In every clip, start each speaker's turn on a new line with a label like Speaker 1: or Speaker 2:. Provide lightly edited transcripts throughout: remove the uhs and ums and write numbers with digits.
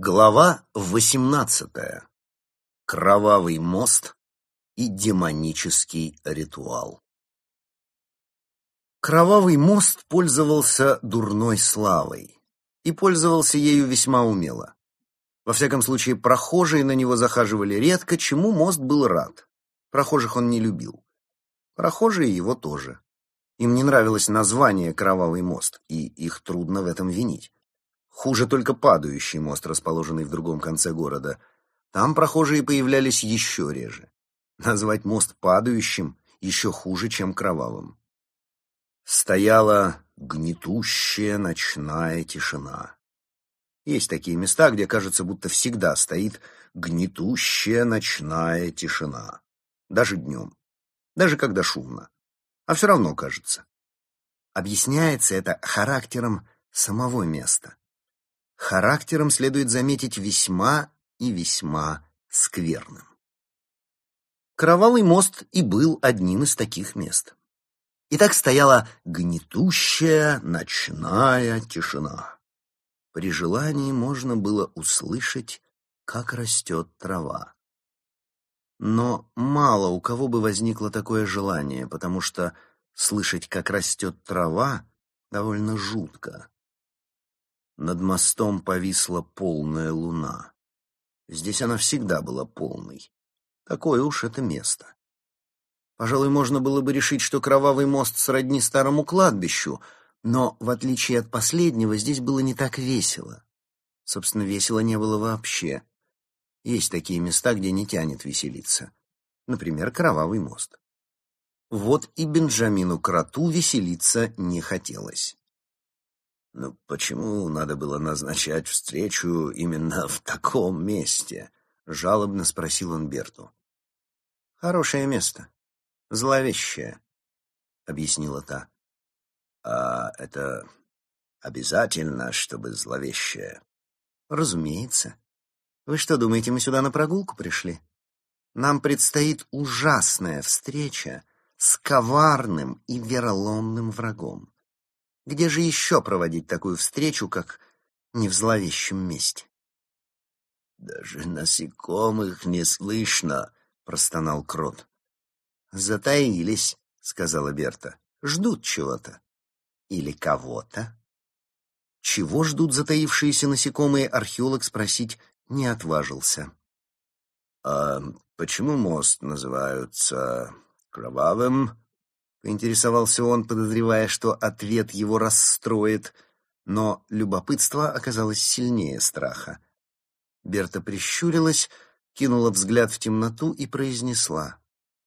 Speaker 1: Глава 18. Кровавый мост и демонический ритуал. Кровавый мост пользовался дурной славой и пользовался ею весьма умело. Во всяком случае, прохожие на него захаживали редко, чему мост был рад. Прохожих он не любил. Прохожие его тоже. Им не нравилось название «Кровавый мост», и их трудно в этом винить. Хуже только падающий мост, расположенный в другом конце города. Там прохожие появлялись еще реже. Назвать мост падающим еще хуже, чем кровавым. Стояла гнетущая ночная тишина. Есть такие места, где кажется, будто всегда стоит гнетущая ночная тишина. Даже днем. Даже когда шумно. А все равно кажется. Объясняется это характером самого места. Характером следует заметить весьма и весьма скверным. Кровавый мост и был одним из таких мест. И так стояла гнетущая ночная тишина. При желании можно было услышать, как растет трава. Но мало у кого бы возникло такое желание, потому что слышать, как растет трава, довольно жутко. Над мостом повисла полная луна. Здесь она всегда была полной. Такое уж это место. Пожалуй, можно было бы решить, что кровавый мост сродни старому кладбищу, но, в отличие от последнего, здесь было не так весело. Собственно, весело не было вообще. Есть такие места, где не тянет веселиться. Например, кровавый мост. Вот и Бенджамину Кроту веселиться не хотелось. «Ну, почему надо было назначать встречу именно в таком месте?» — жалобно спросил он Берту. «Хорошее место. Зловещее», — объяснила та. «А это обязательно, чтобы зловещее?» «Разумеется. Вы что, думаете, мы сюда на прогулку пришли? Нам предстоит ужасная встреча с коварным и вероломным врагом. Где же еще проводить такую встречу, как не в зловещем месте?» «Даже насекомых не слышно», — простонал Крот. «Затаились», — сказала Берта. «Ждут чего-то. Или кого-то». Чего ждут затаившиеся насекомые, археолог спросить не отважился. «А почему мост называется кровавым?» — поинтересовался он, подозревая, что ответ его расстроит, но любопытство оказалось сильнее страха. Берта прищурилась, кинула взгляд в темноту и произнесла: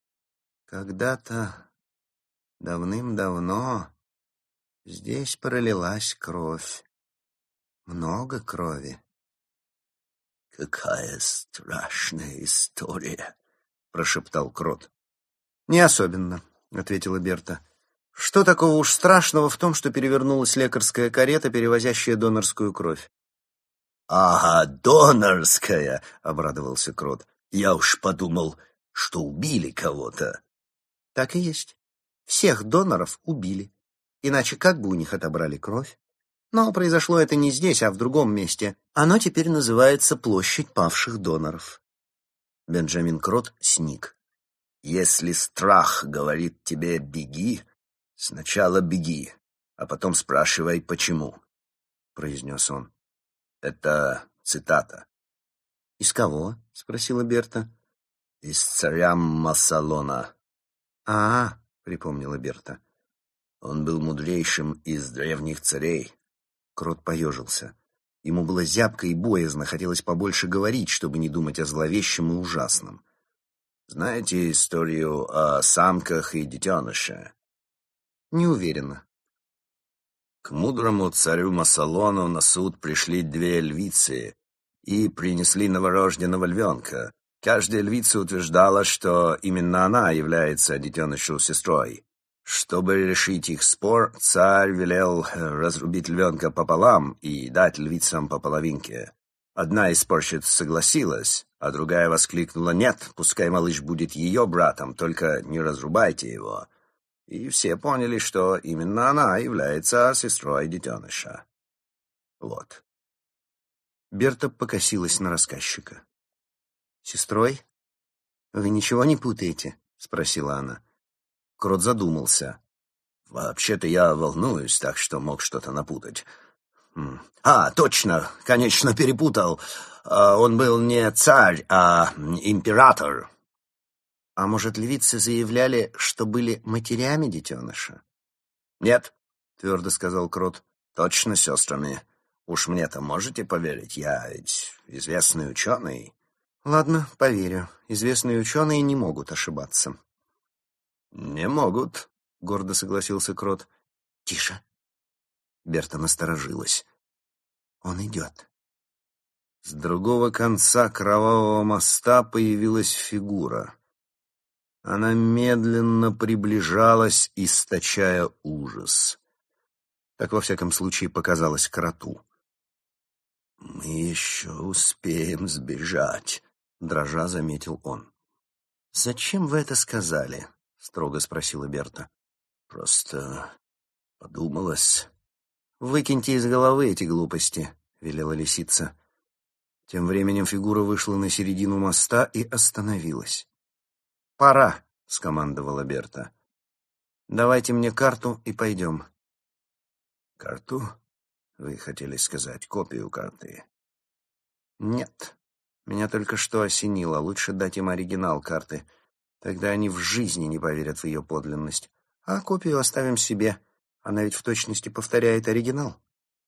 Speaker 1: «Когда-то, давным-давно, здесь пролилась кровь. Много крови». «Какая страшная история», — прошептал Крот. «Не особенно», — ответила Берта. «Что такого уж страшного в том, что перевернулась лекарская карета, перевозящая донорскую кровь?»
Speaker 2: «Ага, донорская!» — обрадовался Крот. «Я уж подумал, что убили кого-то».
Speaker 1: «Так и есть. Всех доноров убили. Иначе как бы у них отобрали кровь? Но произошло это не здесь, а в другом месте. Оно теперь называется Площадь павших доноров».
Speaker 2: Бенджамин Крот сник. «Если страх говорит тебе «беги», сначала беги, а потом спрашивай «почему», — произнес он. Это цитата.
Speaker 1: «Из кого?» — спросила Берта.
Speaker 2: «Из царя Массалона».
Speaker 1: «А, — припомнила Берта.
Speaker 2: Он был мудрейшим из древних царей».
Speaker 1: Крот поежился. Ему было зябко и боязно, хотелось побольше говорить, чтобы не думать о зловещем и ужасном.
Speaker 2: «Знаете историю о самках и детеныше?»
Speaker 1: «Не уверена».
Speaker 2: К мудрому царю Массалону на суд пришли две львицы и принесли новорожденного львенка. Каждая львица утверждала, что именно она является детенышу сестрой. Чтобы решить их спор, царь велел разрубить львенка пополам и дать львицам по половинке. Одна из спорщиц согласилась, а другая воскликнула: «Нет, пускай малыш будет ее братом, только не разрубайте его». И все поняли, что именно она является сестрой детеныша. Вот.
Speaker 1: Берта покосилась на рассказчика. «Сестрой? Вы ничего не путаете?» — спросила она. Крот задумался.
Speaker 2: «Вообще-то я волнуюсь, так что мог что-то напутать. Точно, конечно, перепутал. Он был не царь, а император».
Speaker 1: «А может, львицы заявляли, что были матерями детеныша?»
Speaker 2: «Нет», — твердо сказал Крот, — «точно сестрами. Уж мне-то можете поверить, я ведь известный ученый».
Speaker 1: «Ладно, поверю. Известные ученые не могут ошибаться».
Speaker 2: «Не могут», — гордо согласился Крот.
Speaker 1: «Тише». Берта насторожилась. «Он идет».
Speaker 2: С другого конца кровавого моста появилась фигура. Она медленно приближалась, источая ужас.
Speaker 1: Так, во всяком случае, показалось Кроту.
Speaker 2: «Мы еще успеем сбежать», — дрожа заметил он.
Speaker 1: «Зачем вы это сказали?» — строго спросила Берта.
Speaker 2: «Просто подумалось».
Speaker 1: «Выкиньте из головы эти глупости», — велела лисица. Тем временем фигура вышла на середину моста и остановилась. «Пора», — скомандовала Берта. «Давайте мне карту и пойдем».
Speaker 2: «Карту? Вы хотели сказать копию карты?»
Speaker 1: «Нет. Меня только что осенило. Лучше дать им оригинал карты. Тогда они в жизни не поверят в ее подлинность. А копию оставим себе. Она ведь в точности повторяет оригинал».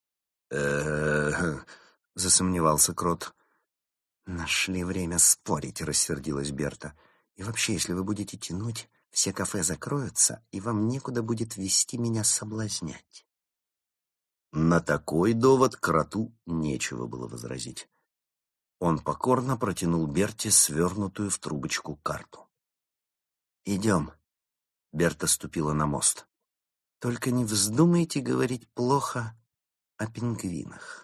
Speaker 2: Засомневался Крот.
Speaker 1: «Нашли время спорить», — рассердилась Берта. «И вообще, если вы будете тянуть, все кафе закроются, и вам некуда будет вести меня соблазнять».
Speaker 2: На такой довод Кроту нечего было возразить. Он покорно протянул Берте свернутую в трубочку карту.
Speaker 1: «Идем». Берта ступила на мост. «Только не вздумайте говорить плохо о пингвинах».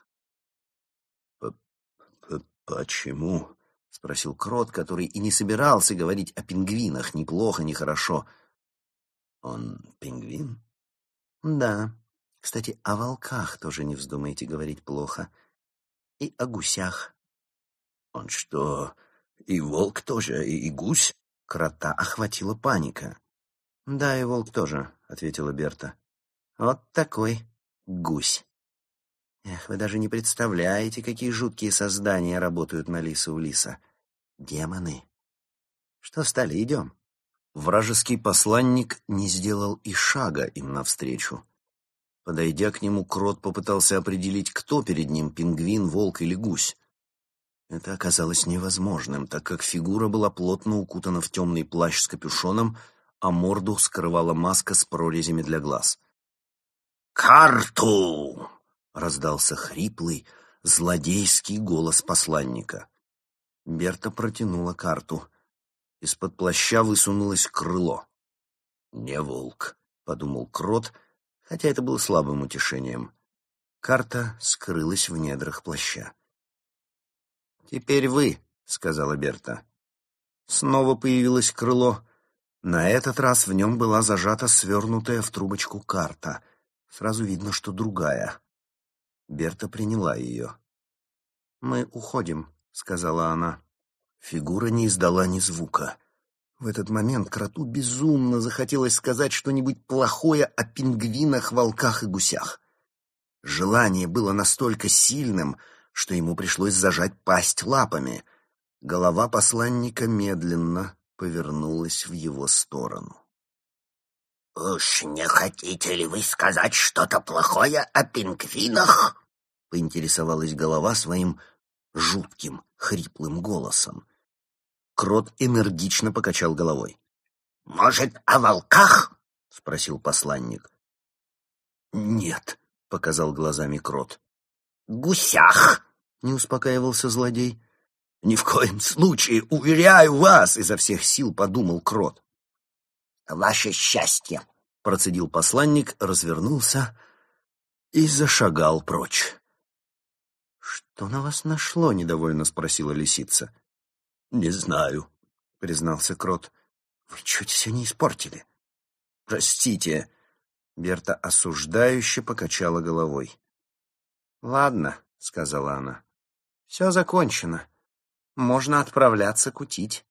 Speaker 2: «Почему?»
Speaker 1: — спросил Крот, который и не собирался говорить о пингвинах ни плохо, ни хорошо.
Speaker 2: «Он пингвин?»
Speaker 1: «Да. Кстати, о волках тоже не вздумайте говорить плохо. И о гусях».
Speaker 2: «Он что, и волк тоже, и гусь?»
Speaker 1: Крота охватила паника. «Да, и волк тоже», — ответила Берта. «Вот такой гусь». Эх, вы даже не представляете, какие жуткие создания работают на лиса у лиса. Демоны. Что стали, идем.
Speaker 2: Вражеский посланник не сделал и шага им навстречу. Подойдя к нему, Крот попытался определить, кто перед ним, пингвин, волк или гусь. Это оказалось невозможным, так как фигура была плотно укутана в темный плащ с капюшоном, а морду скрывала маска с прорезями для глаз.
Speaker 1: «Карту!» — раздался хриплый, злодейский голос посланника. Берта протянула карту. Из-под плаща высунулось крыло.
Speaker 2: «Не волк»,
Speaker 1: — подумал Крот, хотя это было слабым утешением. Карта скрылась в недрах плаща. «Теперь вы», — сказала Берта. Снова появилось крыло. На этот раз в нем была зажата свернутая в трубочку карта. Сразу видно, что другая. Берта приняла ее. «Мы уходим», — сказала она. Фигура не издала ни звука. В этот момент Кроту безумно захотелось сказать что-нибудь плохое о пингвинах, волках и гусях. Желание было настолько сильным, что ему пришлось зажать пасть лапами. Голова посланника медленно повернулась в его сторону.
Speaker 3: «Уж не хотите ли вы сказать что-то плохое о пингвинах?»
Speaker 1: — поинтересовалась голова своим жутким, хриплым голосом. Крот энергично покачал головой.
Speaker 3: «Может, о волках?»
Speaker 1: — спросил посланник.
Speaker 2: «Нет», — показал глазами Крот.
Speaker 3: «Гусях?»
Speaker 1: — не успокаивался злодей.
Speaker 2: «Ни в коем случае, уверяю вас!» —
Speaker 1: изо всех сил подумал Крот.
Speaker 3: «Ваше счастье!»
Speaker 1: — процедил посланник, развернулся и зашагал прочь. «Что на вас нашло?» — недовольно спросила лисица.
Speaker 2: «Не знаю»,
Speaker 1: — признался Крот. «Вы чуть все не испортили».
Speaker 2: «Простите».
Speaker 1: Берта осуждающе покачала головой. «Ладно», — сказала она. Все закончено. Можно отправляться кутить.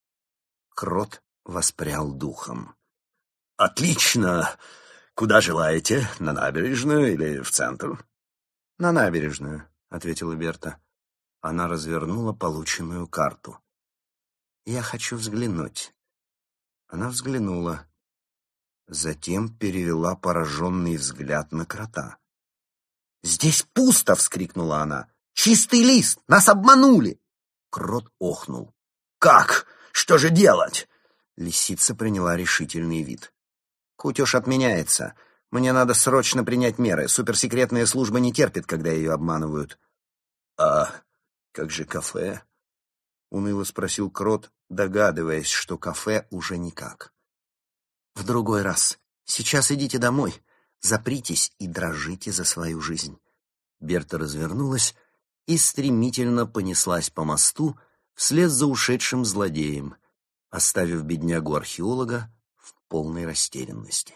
Speaker 1: Крот воспрял духом.
Speaker 2: Отлично! Куда желаете? На набережную или в центр?
Speaker 1: На набережную, ответила Берта. Она развернула полученную карту. Я хочу взглянуть. Она взглянула. Затем перевела пораженный взгляд на крота. «Здесь пусто!» — вскрикнула она. «Чистый лист! Нас обманули!» Крот охнул.
Speaker 2: Как? Что же делать?
Speaker 1: Лисица приняла решительный вид. «Кутеж отменяется. Мне надо срочно принять меры. Суперсекретная служба не терпит, когда ее обманывают».
Speaker 2: А как же кафе?
Speaker 1: Уныло спросил Крот, догадываясь, что кафе уже никак. «В другой раз. Сейчас идите домой. Запритесь и дрожите за свою жизнь». Берта развернулась и стремительно понеслась по мосту вслед за ушедшим злодеем, оставив беднягу-археолога в полной растерянности.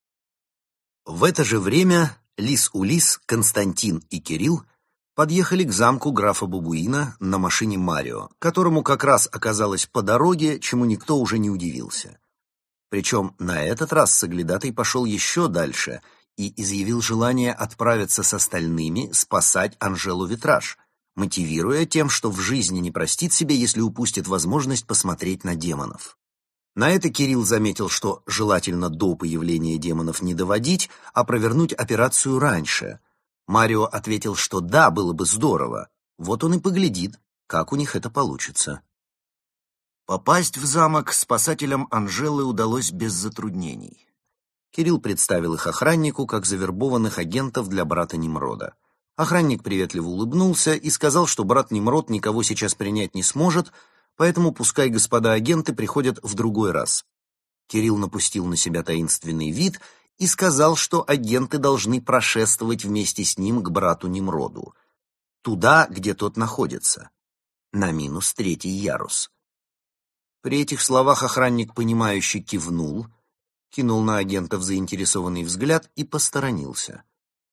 Speaker 1: В это же время Лис-Улис, Константин и Кирилл подъехали к замку графа Бабуина на машине Марио, которому как раз оказалось по дороге, чему никто уже не удивился. Причем на этот раз соглядатай пошел еще дальше и изъявил желание отправиться с остальными спасать Анжелу Витраж, мотивируя тем, что в жизни не простит себе, если упустит возможность посмотреть на демонов. На это Кирилл заметил, что желательно до появления демонов не доводить, а провернуть операцию раньше. Марио ответил, что да, было бы здорово. Вот он и поглядит, как у них это получится. Попасть в замок спасателям Анжелы удалось без затруднений. Кирилл представил их охраннику как завербованных агентов для брата Немрода. Охранник приветливо улыбнулся и сказал, что брат Немрод никого сейчас принять не сможет, поэтому пускай господа агенты приходят в другой раз. Кирилл напустил на себя таинственный вид и сказал, что агенты должны прошествовать вместе с ним к брату Немроду, туда, где тот находится, на -3 ярус. При этих словах охранник, понимающе кивнул, кинул на агентов заинтересованный взгляд и посторонился.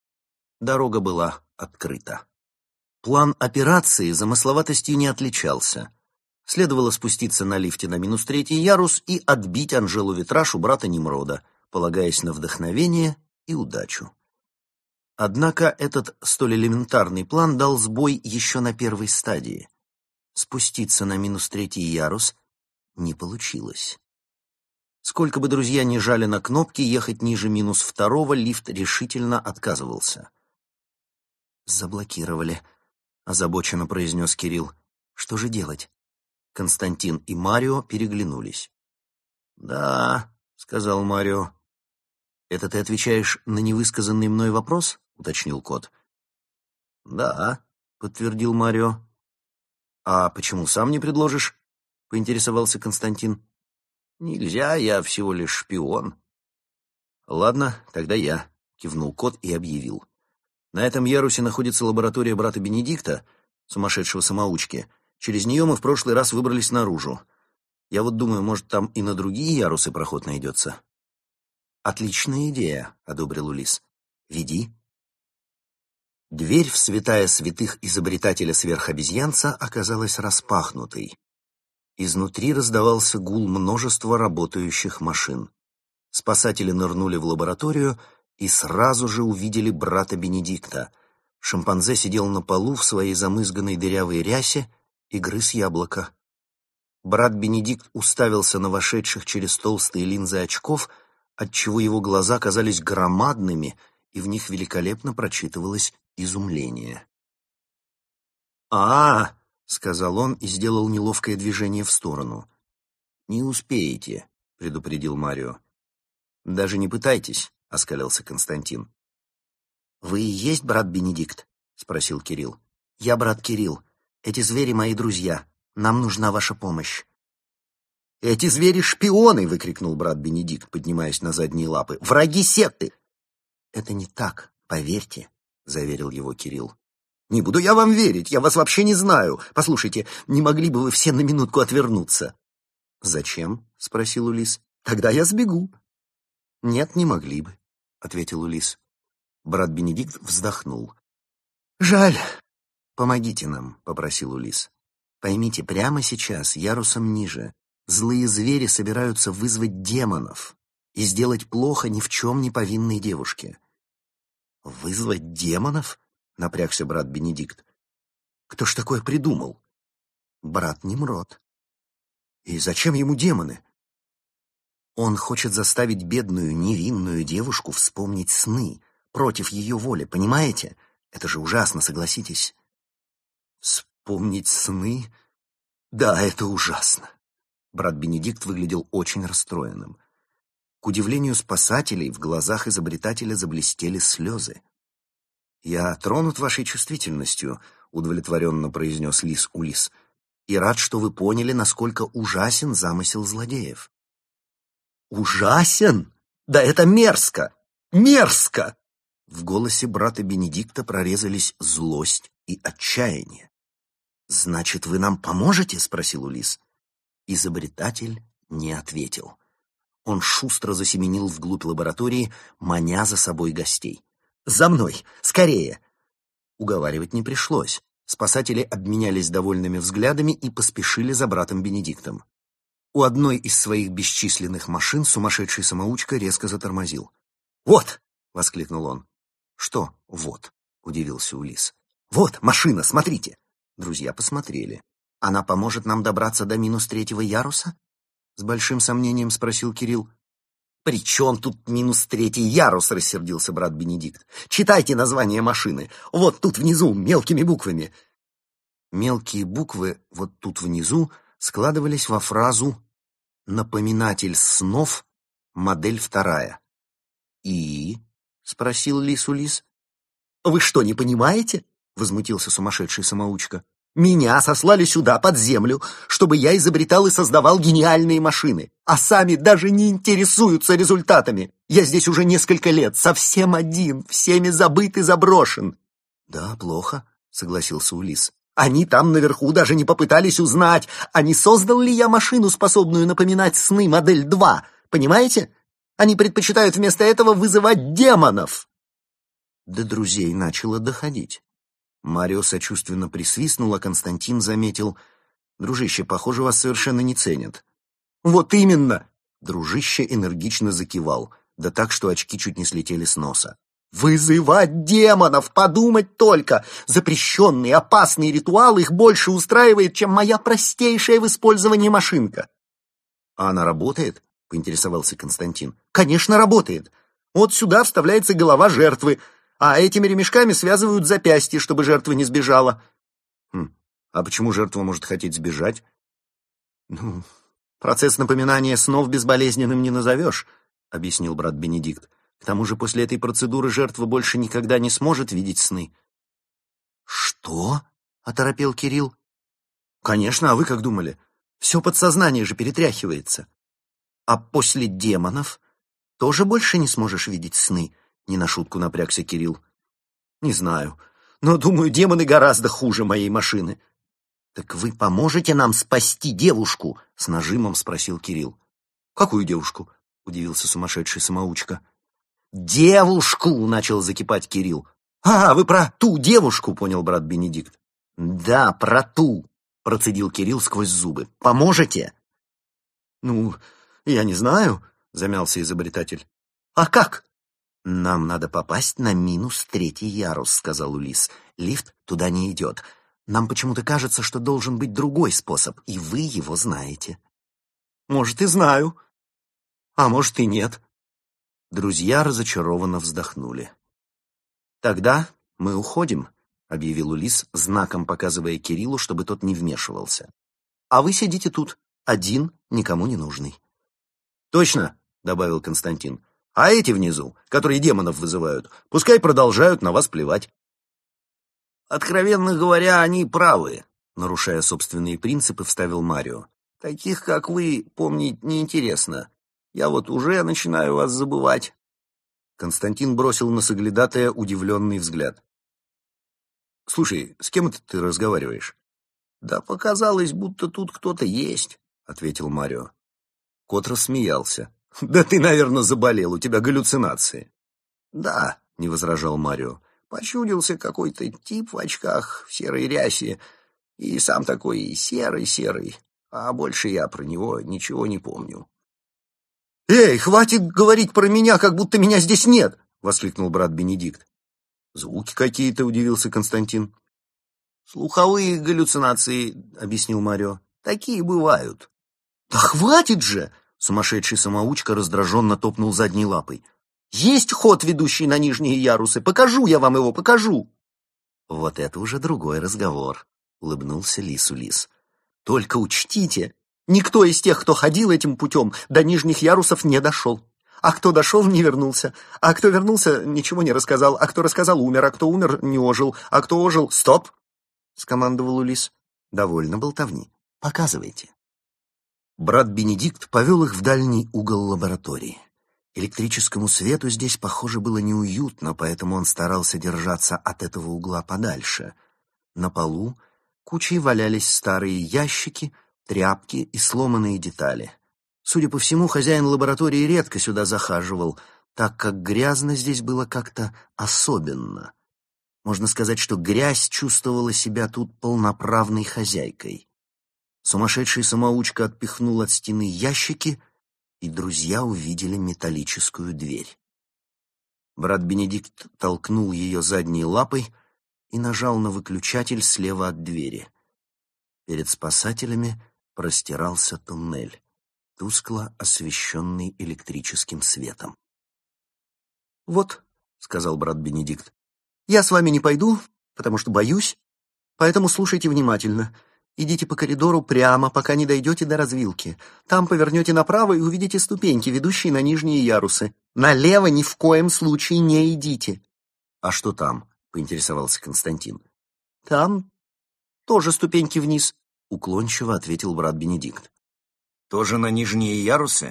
Speaker 1: Дорога была открыта. План операции замысловатостью не отличался. Следовало спуститься на лифте на -3 ярус и отбить Анжелу Витраж у брата Немрода, полагаясь на вдохновение и удачу. Однако этот столь элементарный план дал сбой еще на первой стадии. Спуститься на -3 ярус не получилось. Сколько бы друзья ни жали на кнопки, ехать ниже -2 лифт решительно отказывался. «Заблокировали», — озабоченно произнес Кирилл. «Что же делать?» Константин и Марио переглянулись. «Да», — сказал Марио. «Это ты отвечаешь на невысказанный мной вопрос?» — уточнил кот. «Да», — подтвердил Марио. «А почему сам не предложишь?» — поинтересовался Константин. «Нельзя, я всего лишь шпион». «Ладно, тогда я», — кивнул кот и объявил. «На этом ярусе находится лаборатория брата Бенедикта, сумасшедшего самоучки. Через нее мы в прошлый раз выбрались наружу. Я вот думаю, может, там и на другие ярусы проход найдется». «Отличная идея», — одобрил Улис. «Веди». Дверь в святая святых изобретателя-сверхобезьянца оказалась распахнутой. Изнутри раздавался гул множества работающих машин. Спасатели нырнули в лабораторию и сразу же увидели брата Бенедикта. Шимпанзе сидел на полу в своей замызганной дырявой рясе и грыз яблоко. Брат Бенедикт уставился на вошедших через толстые линзы очков, отчего его глаза казались громадными, и в них великолепно прочитывалось изумление. «А-а-а!» — сказал он и сделал неловкое движение в сторону. «Не успеете», — предупредил Марио. «Даже не пытайтесь», — оскалился Константин. «Вы и есть брат Бенедикт?» — спросил Кирилл. «Я брат Кирилл. Эти звери мои друзья. Нам нужна ваша помощь». «Эти звери шпионы!» — выкрикнул брат Бенедикт, поднимаясь на задние лапы. «Враги секты!» «Это не так, поверьте», — заверил его Кирилл. «Не буду я вам верить, я вас вообще не знаю. Послушайте, не могли бы вы все на минутку отвернуться?» «Зачем?» — спросил Улис. «Тогда я сбегу». «Нет, не могли бы», — ответил Улис. Брат Бенедикт вздохнул. «Жаль. «Помогите нам», — попросил Улисс. «Поймите, прямо сейчас, ярусом ниже, злые звери собираются вызвать демонов и сделать плохо ни в чем не повинной девушке». «Вызвать демонов?» — напрягся брат Бенедикт. «Кто ж такое придумал?» «Брат Немрод». «И зачем ему демоны?» «Он хочет заставить бедную невинную девушку вспомнить сны против ее воли, понимаете? Это же ужасно, согласитесь». «Вспомнить сны? Да, это ужасно». Брат Бенедикт выглядел очень расстроенным. К удивлению спасателей, в глазах изобретателя заблестели слезы. «Я тронут вашей чувствительностью», — удовлетворенно произнес лис Улисс, «и рад, что вы поняли, насколько ужасен замысел злодеев». «Ужасен? Да это мерзко! Мерзко!» В голосе брата Бенедикта прорезались злость и отчаяние. «Значит, вы нам поможете?» — спросил Улисс. Изобретатель не ответил. Он шустро засеменил вглубь лаборатории, маня за собой гостей. «За мной! Скорее!» Уговаривать не пришлось. Спасатели обменялись довольными взглядами и поспешили за братом Бенедиктом. У одной из своих бесчисленных машин сумасшедший самоучка резко затормозил. «Вот!» — воскликнул он. «Что «вот»?» — удивился Улисс. «Вот машина, смотрите!» Друзья посмотрели. «Она поможет нам добраться до -3 яруса?» С большим сомнением спросил Кирилл. «При чем тут -3 ярус?» — рассердился брат Бенедикт. «Читайте название машины. Вот тут внизу, мелкими буквами». Мелкие буквы вот тут внизу складывались во фразу «Напоминатель снов, модель 2». «И?» — спросил лис Улисс. «Вы что, не понимаете?» — возмутился сумасшедший самоучка. «Меня сослали сюда, под землю, чтобы я изобретал и создавал гениальные машины, а сами даже не интересуются результатами. Я здесь уже несколько лет, совсем один, всеми забыт и заброшен». «Да, плохо», — согласился Улисс. «Они там наверху даже не попытались узнать, а не создал ли я машину, способную напоминать сны модель 2, понимаете? Они предпочитают вместо этого вызывать демонов». До друзей начало доходить. Марио сочувственно присвистнул, а Константин заметил: «Дружище, похоже, вас совершенно не ценят». «Вот именно!» Дружище энергично закивал, да так, что очки чуть не слетели с носа. «Вызывать демонов! Подумать только! Запрещенный, опасный ритуал их больше устраивает, чем моя простейшая в использовании машинка». «А она работает?» — поинтересовался Константин. «Конечно, работает. Вот сюда вставляется голова жертвы, а этими ремешками связывают запястье, чтобы жертва не сбежала». А почему жертва может хотеть сбежать? Процесс напоминания снов безболезненным не назовешь, объяснил брат Бенедикт. К тому же после этой процедуры жертва больше никогда не сможет видеть сны. «Что?» — оторопел Кирилл. «Конечно, а вы как думали? Все подсознание же перетряхивается». «А после демонов тоже больше не сможешь видеть сны?» — не на шутку напрягся Кирилл. «Не знаю, но, думаю, демоны гораздо хуже моей машины». «Так вы поможете нам спасти девушку?» — с нажимом спросил Кирилл. «Какую девушку?» — удивился сумасшедший самоучка. «Девушку!» — начал закипать Кирилл. «А, вы про ту девушку!» — понял брат Бенедикт. «Да, про ту!» — процедил Кирилл сквозь зубы. «Поможете?» Я не знаю», — замялся изобретатель. «А как?» «Нам надо попасть на -3 ярус», — сказал Улисс. «Лифт туда не идет. Нам почему-то кажется, что должен быть другой способ, и вы его знаете». «Может, и знаю. А может, и нет». Друзья разочарованно вздохнули. «Тогда мы уходим», — объявил Улисс, знаком показывая Кириллу, чтобы тот не вмешивался. «А вы сидите тут, один, никому не нужный». «Точно», — добавил Константин. «А эти внизу, которые демонов вызывают, пускай продолжают на вас плевать».
Speaker 2: «Откровенно говоря, они правы»,
Speaker 1: — нарушая собственные принципы, вставил Марио.
Speaker 2: «Таких, как вы, помнить неинтересно. Я вот уже начинаю вас забывать».
Speaker 1: Константин бросил на соглядатая удивленный взгляд. «Слушай, с кем это ты разговариваешь?»
Speaker 2: «Да показалось, будто тут кто-то есть»,
Speaker 1: — ответил Марио. Кот рассмеялся. «Да ты, наверное, заболел, у тебя галлюцинации».
Speaker 2: «Да»,
Speaker 1: — не возражал Марио. Почудился какой-то тип в очках, в серой рясе, и сам такой серый-серый, а больше я про него ничего не помню». «Эй, хватит говорить про меня, как будто меня здесь нет!» — воскликнул брат Бенедикт. «Звуки какие-то», — удивился Константин. «Слуховые галлюцинации», — объяснил Марио. «Такие бывают». «Да хватит же!» — сумасшедший самоучка раздраженно топнул задней лапой. «Есть ход, ведущий на нижние ярусы. Покажу я вам его, покажу!» «Вот это уже другой разговор», — улыбнулся Лису Лис. «Только учтите, никто из тех, кто ходил этим путем, до нижних ярусов не дошел. А кто дошел, не вернулся. А кто вернулся, ничего не рассказал. А кто рассказал, умер. А кто умер, не ожил. А кто ожил... Стоп!» — скомандовал Улис. «Довольно болтовни. Показывайте». Брат Бенедикт повел их в дальний угол лаборатории. Электрическому свету здесь, похоже, было неуютно, поэтому он старался держаться от этого угла подальше. На полу кучей валялись старые ящики, тряпки и сломанные детали. Судя по всему, хозяин лаборатории редко сюда захаживал, так как грязно здесь было как-то особенно. Можно сказать, что грязь чувствовала себя тут полноправной хозяйкой. Сумасшедший самоучка отпихнул от стены ящики, и друзья увидели металлическую дверь. Брат Бенедикт толкнул ее задней лапой и нажал на выключатель слева от двери. Перед спасателями простирался туннель, тускло освещенный электрическим светом. «Вот», — сказал брат Бенедикт, — «я с вами не пойду, потому что боюсь, поэтому слушайте внимательно. Идите по коридору прямо, пока не дойдете до развилки. Там повернете направо и увидите ступеньки, ведущие на нижние ярусы. Налево ни в коем случае не идите». «А что там?» — поинтересовался Константин. «Там тоже ступеньки вниз», — уклончиво ответил брат Бенедикт.
Speaker 2: «Тоже на нижние ярусы?»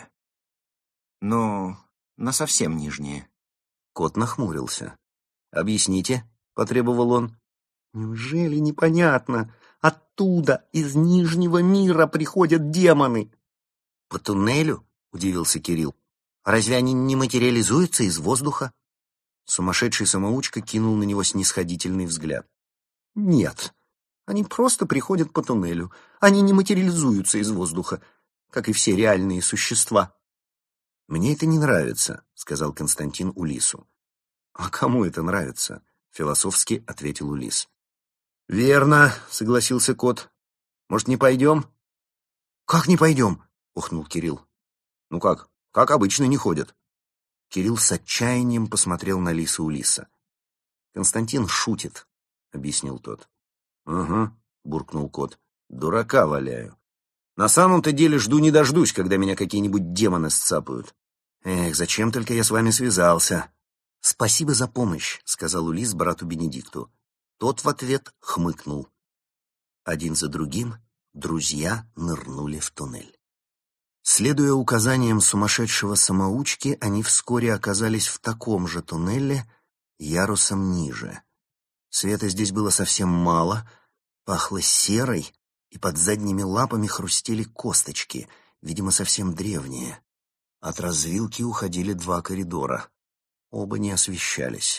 Speaker 2: «Ну, на совсем нижние».
Speaker 1: Кот нахмурился. «Объясните», — потребовал он. «Неужели непонятно? Оттуда, из Нижнего мира, приходят демоны». «По туннелю?» — удивился Кирилл. «Разве они не материализуются из воздуха?» Сумасшедший самоучка кинул на него снисходительный взгляд. «Нет, они просто приходят по туннелю. Они не материализуются из воздуха, как и все реальные существа». «Мне это не нравится», — сказал Константин Улису. «А кому это нравится?» — философски ответил Улис. «Верно», — согласился кот. «Может, не пойдем?» «Как не пойдем?» — ухнул Кирилл. «Ну как обычно не ходят». Кирилл с отчаянием посмотрел на Лису Улиса. «Константин шутит», — объяснил тот. «Угу», — буркнул кот. «Дурака валяю. На самом-то деле жду не дождусь, когда меня какие-нибудь демоны сцапают. Эх, зачем только я с вами связался?» «Спасибо за помощь», — сказал Улис брату Бенедикту. Тот в ответ хмыкнул. Один за другим друзья нырнули в туннель. Следуя указаниям сумасшедшего самоучки, они вскоре оказались в таком же туннеле, ярусом ниже. Света здесь было совсем мало, пахло серой, и под задними лапами хрустели косточки, видимо, совсем древние. От развилки уходили два коридора. Оба не освещались.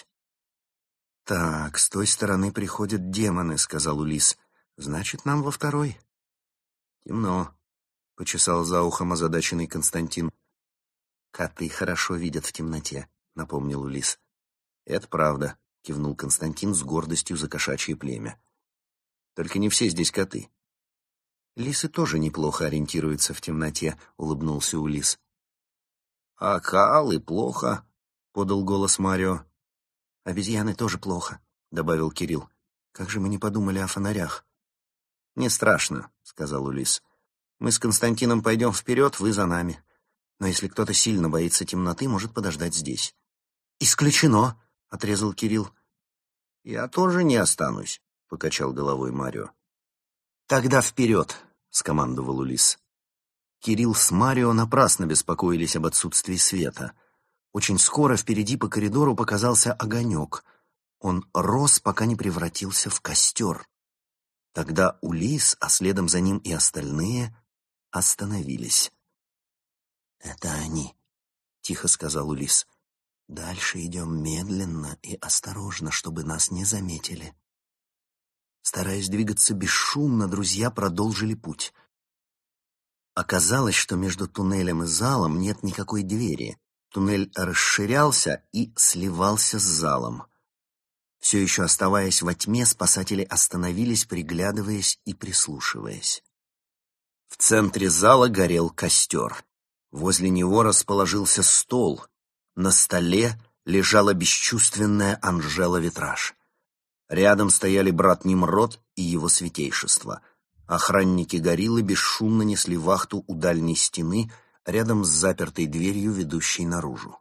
Speaker 1: «Так, с той стороны приходят демоны», — сказал Улис. «Значит, нам во второй». «Темно», — почесал за ухом озадаченный Константин. «Коты хорошо видят в темноте», — напомнил Улис. «Это правда», — кивнул Константин с гордостью за кошачье племя. «Только не все здесь коты». «Лисы тоже неплохо ориентируются в темноте», — улыбнулся Улис. «А коалы плохо», — подал голос Марио. «Обезьяны тоже плохо», — добавил Кирилл. «Как же мы не подумали о фонарях?» «Не страшно», — сказал Улис. «Мы с Константином пойдем вперед, вы за нами. Но если кто-то сильно боится темноты, может подождать здесь». «Исключено», — отрезал Кирилл. «Я тоже не останусь», — покачал головой Марио. «Тогда вперед», — скомандовал Улис. Кирилл с Марио напрасно беспокоились об отсутствии света. Очень скоро впереди по коридору показался огонек. Он рос, пока не превратился в костер. Тогда Улис, а следом за ним и остальные, остановились. «Это они», — тихо сказал Улис. Дальше идем медленно и осторожно, чтобы нас не заметили. Стараясь двигаться бесшумно, друзья продолжили путь. Оказалось, что между туннелем и залом нет никакой двери. Туннель расширялся и сливался с залом. Все еще оставаясь во тьме, спасатели остановились, приглядываясь и прислушиваясь. В центре зала горел костер. Возле него расположился стол. На столе лежала бесчувственная Анжела Витраж. Рядом стояли брат Нимрод и его святейшество. Охранники-гориллы бесшумно несли вахту у дальней стены, рядом с запертой дверью, ведущей наружу.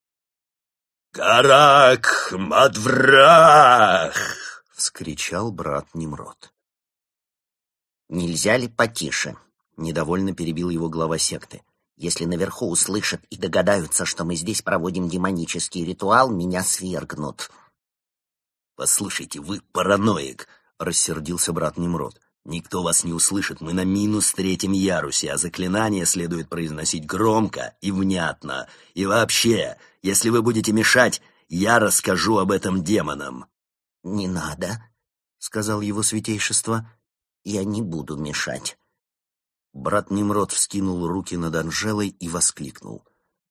Speaker 2: «Карак Мадврах!» —
Speaker 1: вскричал брат Нимрод.
Speaker 3: «Нельзя ли потише?» — недовольно перебил его глава секты. «Если наверху услышат и догадаются, что мы здесь проводим демонический ритуал, меня свергнут».
Speaker 2: «Послушайте, вы параноик!» — рассердился брат Нимрод. «Никто вас не услышит, мы на -3 ярусе, а заклинание следует произносить громко и внятно. И вообще, если вы будете мешать, я расскажу об этом демонам».
Speaker 3: «Не надо», — сказал его святейшество. «Я не буду мешать».
Speaker 1: Брат Нимрод вскинул руки над Анжелой и воскликнул.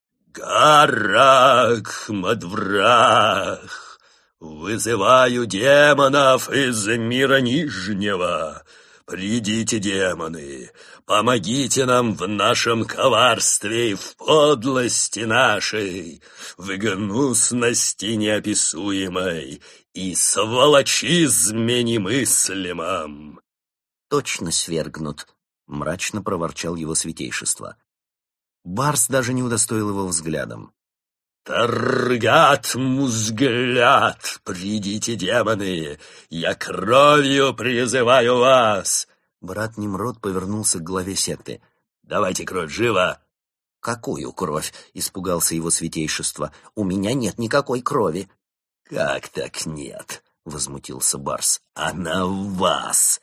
Speaker 2: «Карак Мадврах! Вызываю демонов из мира Нижнего! Придите, демоны, помогите нам в нашем коварстве и в подлости нашей, в гнусности неописуемой и сволочизме немыслимом!»
Speaker 3: «Точно свергнут», —
Speaker 1: мрачно проворчал его святейшество. Барс даже не удостоил его взглядом.
Speaker 2: «Таргат Музгляд, придите, демоны, я кровью призываю вас!»
Speaker 1: Брат Нимрод повернулся к главе секты.
Speaker 2: «Давайте кровь, живо!»
Speaker 3: «Какую кровь?» — испугался его святейшество. «У меня нет никакой крови».
Speaker 2: «Как так нет?» — возмутился Барс. «Она в вас!»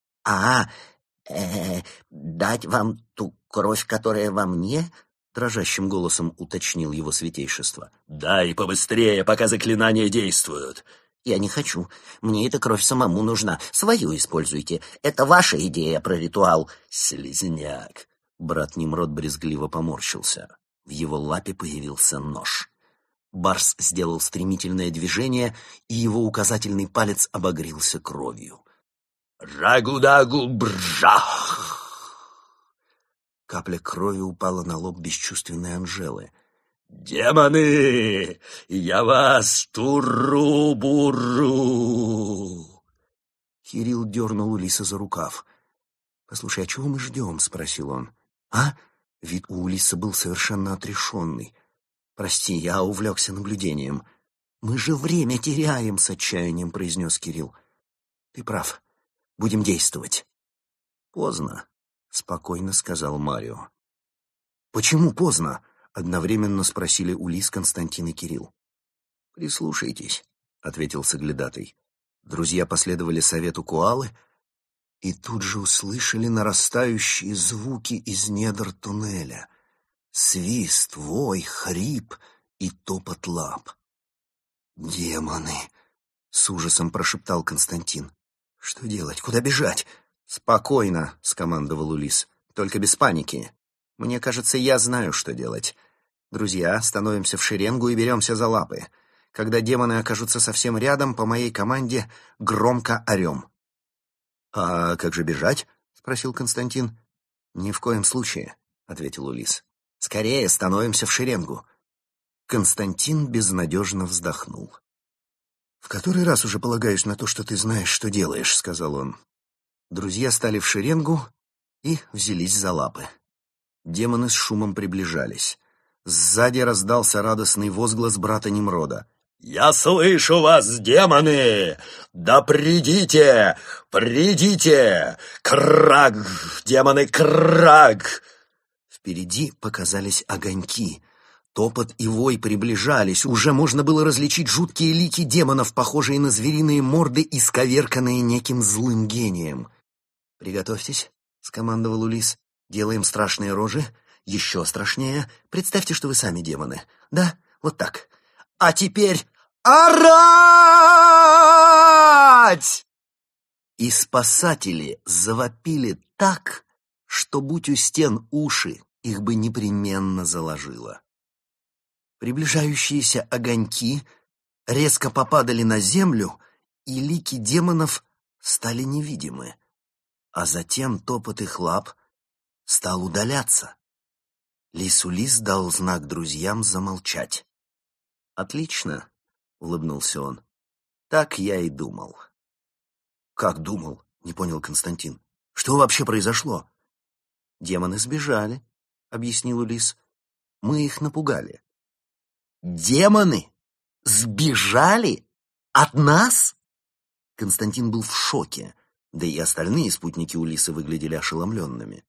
Speaker 3: Дать вам ту кровь, которая во мне?»
Speaker 1: — дрожащим голосом уточнил его святейшество.
Speaker 2: «Да, и побыстрее, пока заклинания действуют».
Speaker 3: «Я не хочу. Мне эта кровь самому нужна. Свою используйте. Это ваша идея про ритуал».
Speaker 2: «Слизняк».
Speaker 1: Брат Нимрод брезгливо поморщился. В его лапе появился нож. Барс сделал стремительное движение, и его указательный палец обогрелся кровью.
Speaker 2: «Рагудагу-бржах!»
Speaker 1: Капля крови упала на лоб бесчувственной Анжелы.
Speaker 2: «Демоны! Я вас туру-буру!»
Speaker 1: Кирилл дернул Улиса за рукав. «Послушай, а чего мы ждем?» — спросил он. «А?» — вид у Улиса был совершенно отрешенный. «Прости, я увлекся наблюдением». «Мы же время теряем!» — с отчаянием произнес Кирилл. «Ты прав. Будем действовать». «Поздно», — спокойно сказал Марио. «Почему поздно?» — одновременно спросили Улис, Константин и Кирилл. «Прислушайтесь», — ответил соглядатый. Друзья последовали совету Куалы и тут же услышали нарастающие звуки из недр туннеля. Свист, вой, хрип и топот лап. «Демоны!» — с ужасом прошептал Константин. «Что делать? Куда бежать?» «Спокойно», — скомандовал Улис. «Только без паники. Мне кажется, я знаю, что делать. Друзья, становимся в шеренгу и беремся за лапы. Когда демоны окажутся совсем рядом, по моей команде громко орем». «А как же бежать?» — спросил Константин. «Ни в коем случае», — ответил Улис. «Скорее становимся в шеренгу». Константин безнадежно вздохнул. «В который раз уже полагаюсь на то, что ты знаешь, что делаешь», — сказал он. Друзья стали в шеренгу и взялись за лапы. Демоны с шумом приближались. Сзади раздался радостный возглас брата Нимрода.
Speaker 2: «Я слышу вас, демоны! Да придите! Придите! Краг! Демоны, краг!»
Speaker 1: Впереди показались огоньки. Топот и вой приближались. Уже можно было различить жуткие лики демонов, похожие на звериные морды, исковерканные неким злым гением. «Приготовьтесь», — скомандовал Улис. «Делаем страшные рожи. Еще страшнее. Представьте, что вы сами демоны. Да, вот так. А теперь орать!» И спасатели завопили так, что, будь у стен уши, их бы непременно заложило. Приближающиеся огоньки резко попадали на землю, и лики демонов стали невидимы. А затем топот их лап стал удаляться. Лис-Улис дал знак друзьям замолчать. «Отлично», — улыбнулся он. «Так я и думал». «Как думал?» — не понял Константин. «Что вообще произошло?» «Демоны сбежали», — объяснил Улис. «Мы их напугали». «Демоны? Сбежали? От нас?» Константин был в шоке, да и остальные спутники Улиса выглядели ошеломленными.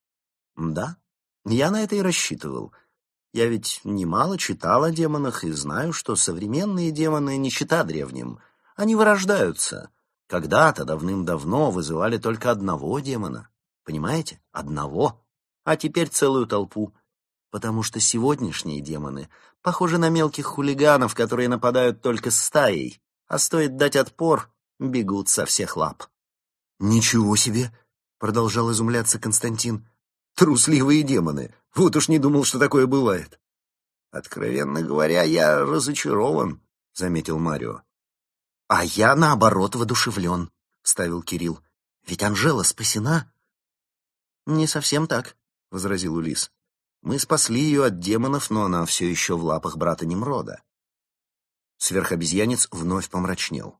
Speaker 1: «Да, я на это и рассчитывал. Я ведь немало читал о демонах и знаю, что современные демоны не чета древним. Они вырождаются. Когда-то, давным-давно, вызывали только одного демона. Понимаете? Одного. А теперь целую толпу. Потому что сегодняшние демоны похожи на мелких хулиганов, которые нападают только стаей, а стоит дать отпор, бегут со всех лап». «Ничего себе!» — продолжал изумляться Константин. «Трусливые демоны! Вот уж не думал, что такое бывает». «Откровенно говоря, я разочарован», — заметил Марио. «А я, наоборот, воодушевлен», — вставил Кирилл. «Ведь Анжела спасена». «Не совсем так», — возразил Улис. «Мы спасли ее от демонов, но она все еще в лапах брата Немрода». Сверхобезьянец вновь помрачнел.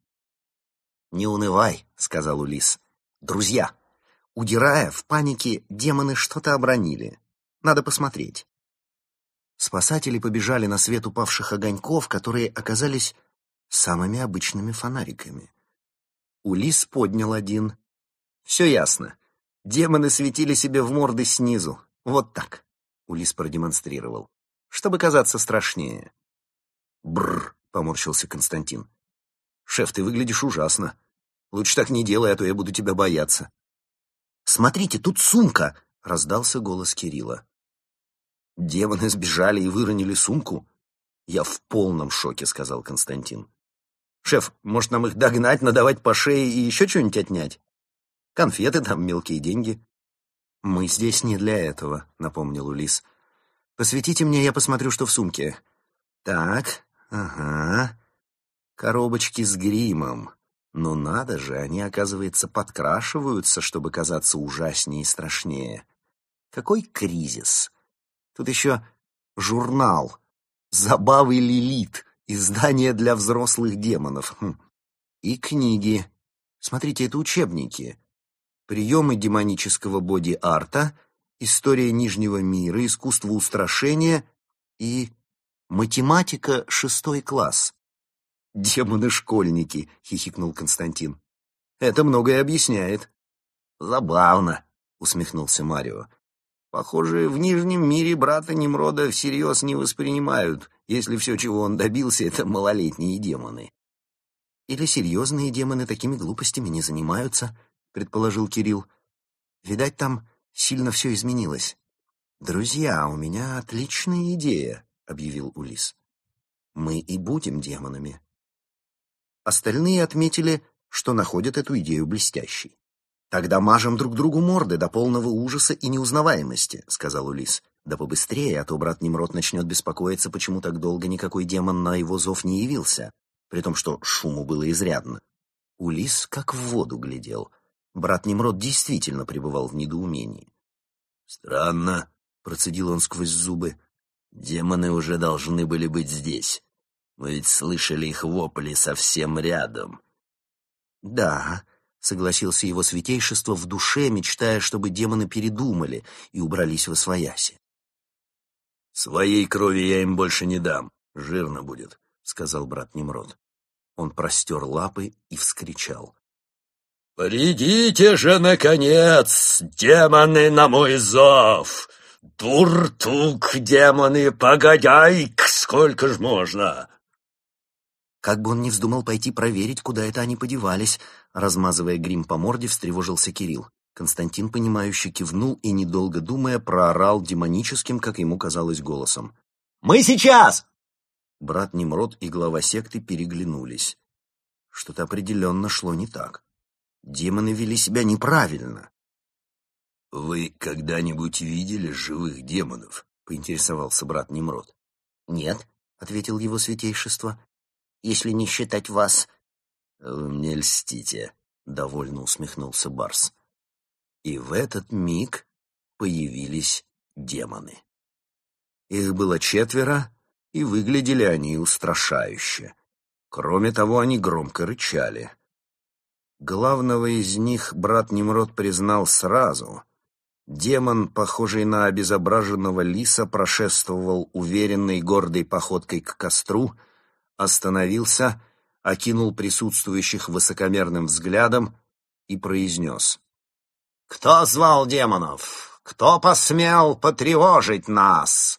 Speaker 1: «Не унывай», — сказал Улис. «Друзья, удирая в панике, демоны что-то обронили. Надо посмотреть». Спасатели побежали на свет упавших огоньков, которые оказались самыми обычными фонариками. Улис поднял один. «Все ясно. Демоны светили себе в морды снизу. Вот так», — Улис продемонстрировал, «чтобы казаться страшнее». «Бррр», — поморщился Константин. «Шеф, ты выглядишь ужасно. Лучше так не делай, а то я буду тебя бояться». «Смотрите, тут сумка!» — раздался голос Кирилла. «Демоны сбежали и выронили сумку?» «Я в полном шоке», — сказал Константин. «Шеф, может, нам их догнать, надавать по шее и еще что-нибудь отнять? Конфеты там, мелкие деньги». «Мы здесь не для этого», — напомнил Улис. «Посветите мне, я посмотрю, что в сумке». «Так, ага. Коробочки с гримом. Но надо же, они, оказывается, подкрашиваются, чтобы казаться ужаснее и страшнее. Какой кризис! Тут еще журнал «Забавы Лилит», издание для взрослых демонов. И книги. Смотрите, это учебники. Приемы демонического боди-арта, история Нижнего мира, искусство устрашения и математика 6 класс. «Демоны-школьники», — хихикнул Константин. «Это многое объясняет». «Забавно», — усмехнулся Марио. «Похоже, в Нижнем мире брата Немрода всерьез не воспринимают, если все, чего он добился, — это малолетние демоны». «Или серьезные демоны такими глупостями не занимаются», — предположил Кирилл. «Видать, там сильно все изменилось». «Друзья, у меня отличная идея», — объявил Улис. «Мы и будем демонами». Остальные отметили, что находят эту идею блестящей. «Тогда мажем друг другу морды до полного ужаса и неузнаваемости», — сказал Улис. «Да побыстрее, а то брат Немрод начнет беспокоиться, почему так долго никакой демон на его зов не явился, при том, что шуму было изрядно». Улис как в воду глядел. Брат Немрод действительно пребывал в недоумении.
Speaker 2: «Странно», — процедил он сквозь зубы. «Демоны уже должны были быть здесь. Мы ведь слышали их вопли совсем рядом».
Speaker 1: «Да», — согласился его святейшество в душе, мечтая, чтобы демоны передумали и убрались восвояси.
Speaker 2: «Своей крови я им больше не дам. Жирно будет», — сказал брат Немрод.
Speaker 1: Он простер лапы и вскричал.
Speaker 2: «Придите же, наконец, демоны, на мой зов! Туртук, демоны, погодяй, сколько ж можно!»
Speaker 1: Как бы он ни вздумал пойти проверить, куда это они подевались, размазывая грим по морде, встревожился Кирилл. Константин, понимающе кивнул и, недолго думая, проорал демоническим, как ему казалось, голосом. «Мы сейчас!» Брат Немрод и глава секты переглянулись. Что-то определенно шло не так. Демоны вели себя неправильно.
Speaker 2: «Вы когда-нибудь видели живых демонов?» — поинтересовался брат Немрод.
Speaker 3: «Нет», — ответил его святейшество, — «если не считать вас».
Speaker 2: «Вы мне льстите», — довольно усмехнулся Барс.
Speaker 1: И в этот миг появились демоны. Их было 4, и выглядели они устрашающе. Кроме того, они громко рычали. Главного из них брат Немрод признал сразу. Демон, похожий на обезображенного лиса, прошествовал уверенной гордой походкой к костру, остановился, окинул присутствующих высокомерным взглядом и произнес: «Кто звал демонов? Кто посмел потревожить нас?»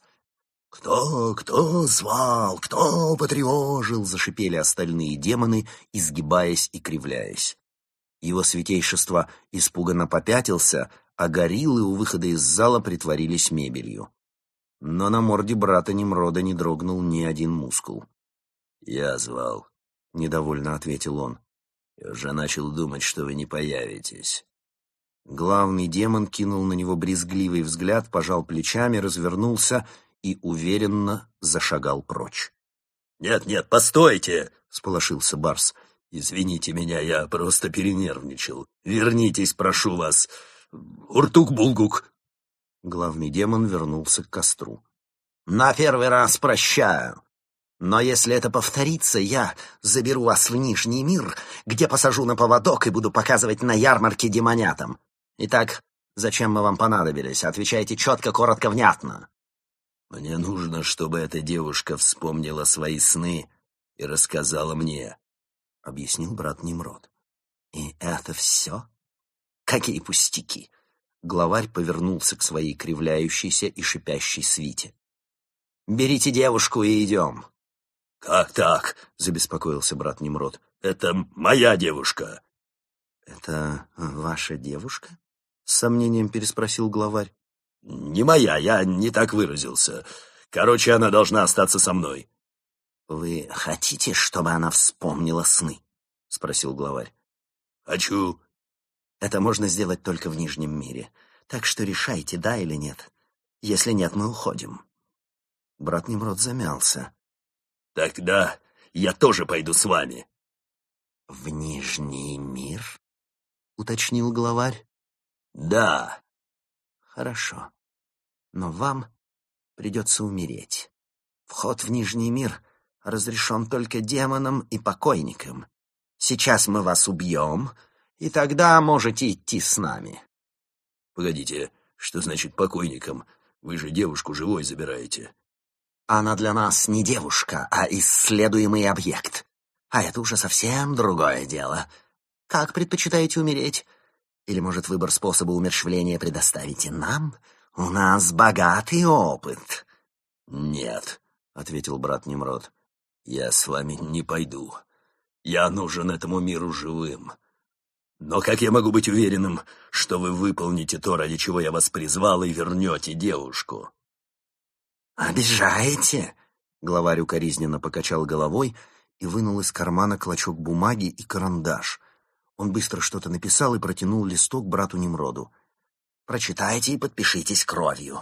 Speaker 1: «Кто звал? Кто потревожил?» — зашипели остальные демоны, изгибаясь и кривляясь. Его святейшество испуганно попятился, а гориллы у выхода из зала притворились мебелью. Но на морде брата Немрода не дрогнул ни один мускул.
Speaker 2: «Я звал», — недовольно ответил он. «Я уже начал думать, что вы не появитесь».
Speaker 1: Главный демон кинул на него брезгливый взгляд, пожал плечами, развернулся и уверенно зашагал прочь.
Speaker 2: «Нет, постойте!» — сполошился Барс. «Извините меня, я просто перенервничал. Вернитесь, прошу вас. Уртук-булгук!»
Speaker 1: Главный демон вернулся к костру.
Speaker 3: «На первый раз прощаю. Но если это повторится, я заберу вас в Нижний мир, где посажу на поводок и буду показывать на ярмарке демонятам. Итак, зачем мы вам понадобились? Отвечайте четко, коротко, внятно».
Speaker 2: «Мне нужно, чтобы эта девушка вспомнила свои сны и рассказала мне», — объяснил брат Немрод.
Speaker 3: «И это все? Какие пустяки!»
Speaker 1: Главарь повернулся к своей кривляющейся и шипящей свите.
Speaker 3: «Берите девушку и идем».
Speaker 2: «Как так?» — забеспокоился брат Немрод. «Это моя девушка».
Speaker 1: «Это ваша девушка?» — с сомнением переспросил главарь.
Speaker 2: «Не моя, я не так выразился. Короче, она должна остаться со мной».
Speaker 3: «Вы хотите, чтобы она вспомнила сны?» — спросил главарь.
Speaker 2: «Хочу».
Speaker 3: «Это можно сделать только в Нижнем мире. Так что решайте, да или нет. Если нет, мы уходим».
Speaker 1: Брат Немрод замялся.
Speaker 2: «Тогда я тоже пойду с вами».
Speaker 3: «В Нижний мир?» — уточнил главарь.
Speaker 2: «Да».
Speaker 3: «Хорошо. Но вам придется умереть. Вход в Нижний мир разрешен только демонам и покойникам. Сейчас мы вас убьем, и тогда можете идти с нами».
Speaker 2: «Погодите, что значит покойникам? Вы же девушку живой забираете».
Speaker 3: «Она для нас не девушка, а исследуемый объект. А это уже совсем другое дело. Как предпочитаете умереть? Или, может, выбор способа умерщвления предоставите нам? У нас богатый опыт».
Speaker 2: «Нет», — ответил брат Немрод, — «я с вами не пойду. Я нужен этому миру живым. Но как я могу быть уверенным, что вы выполните то, ради чего я вас призвал, и вернете девушку?»
Speaker 3: «Обижаете?» — главарь укоризненно покачал головой и вынул из кармана клочок бумаги и карандаш. Он быстро что-то написал и протянул листок брату Немроду. «Прочитайте и подпишитесь кровью».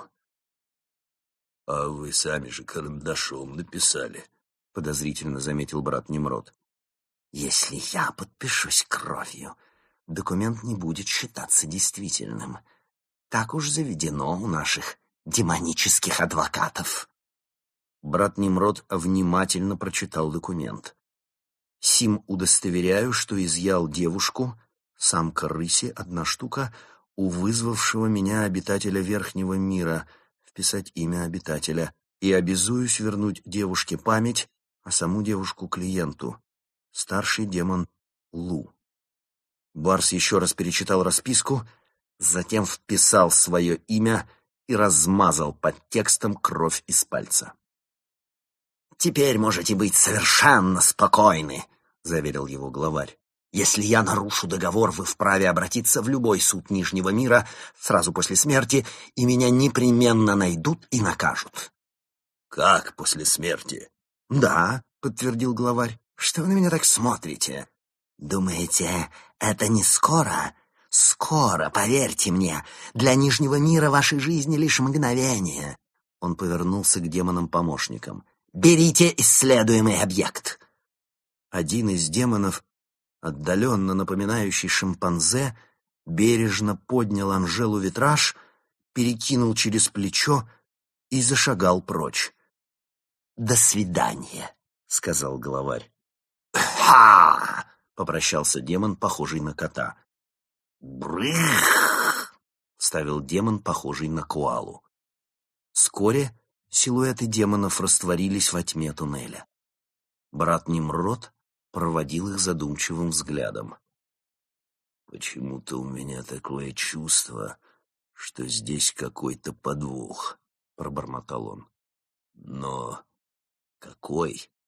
Speaker 2: «А вы сами же карандашом написали», — подозрительно заметил брат Немрод.
Speaker 3: «Если я подпишусь кровью, документ не будет считаться действительным. Так уж заведено у наших демонических адвокатов».
Speaker 1: Брат Немрод внимательно прочитал документ. «Сим удостоверяю, что изъял девушку, самка рыси, 1 штука, у вызвавшего меня обитателя Верхнего мира, вписать имя обитателя, и обязуюсь вернуть девушке память, а саму девушку клиенту. Старший демон Лу». Барс еще раз перечитал расписку, затем вписал свое имя и размазал под текстом кровь из пальца.
Speaker 3: «Теперь можете быть совершенно спокойны», — заверил его главарь. «Если я нарушу договор, вы вправе обратиться в любой суд Нижнего мира сразу после смерти, и меня непременно найдут и накажут».
Speaker 2: «Как после смерти?»
Speaker 3: «Да», — подтвердил главарь. «Что вы на меня так смотрите? Думаете, это не скоро? Скоро, поверьте мне. Для Нижнего мира вашей жизни лишь мгновение». Он повернулся к демонам-помощникам. «Берите исследуемый объект». Один из демонов, отдаленно напоминающий шимпанзе, бережно поднял Анжелу витраж, перекинул через плечо и зашагал прочь. «До свидания», — сказал главарь. «Ха!» — попрощался демон, похожий на кота. «Брых!» — вставил демон, похожий на коалу. Вскоре силуэты демонов растворились во тьме туннеля. Брат Немрод проводил их задумчивым взглядом.
Speaker 2: «Почему-то у меня такое чувство, что здесь какой-то подвох», — пробормотал он. «Но какой?»